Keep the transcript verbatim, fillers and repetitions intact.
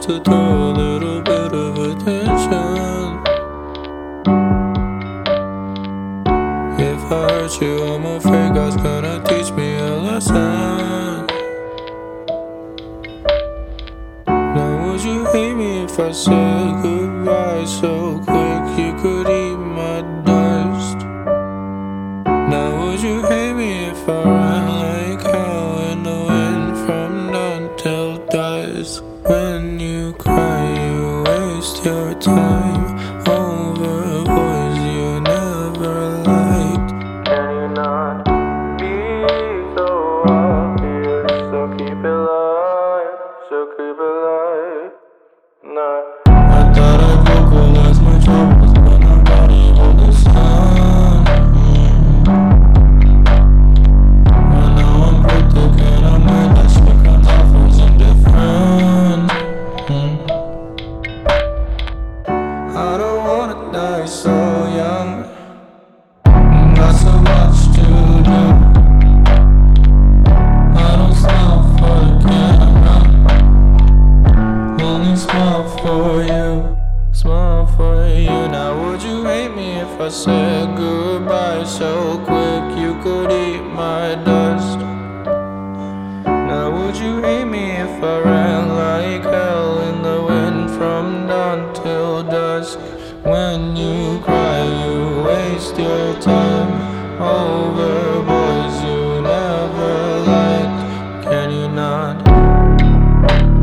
to throw a little bit of attention. If I hurt you, I'm afraid God's gonna teach me a lesson. Now would you hate me if I said goodbye so quick you could eat my dust? Now would you hate me if I ran like hell in the wind from dawn till dusk? When you cry you waste your time over boys you never liked. Can you not be so obvious? So keep it light, so keep it light. Nah, I thought I'd vocalize my troubles, but I'm about to hold the sun. I know I'm cryptic and I'm weird, that shit comes off as indifferent. mm. I don't wanna die so young, got so much to do. I don't smile for the camera, only smile for you, smile for you. Now would you hate me if I said goodbye so quick you could eat my dust? Now would you hate me if I ran like hell in the wind from dawn till dusk? When you cry you waste your time over boys you never liked. Can you not